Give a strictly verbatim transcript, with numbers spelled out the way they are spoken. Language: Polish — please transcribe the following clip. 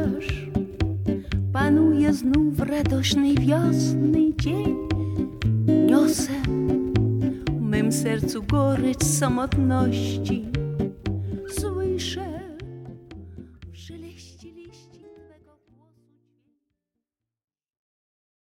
twarz. Panuje znów radośny wiosny dzień. Niosę w mym sercu gorycz samotności. Słyszę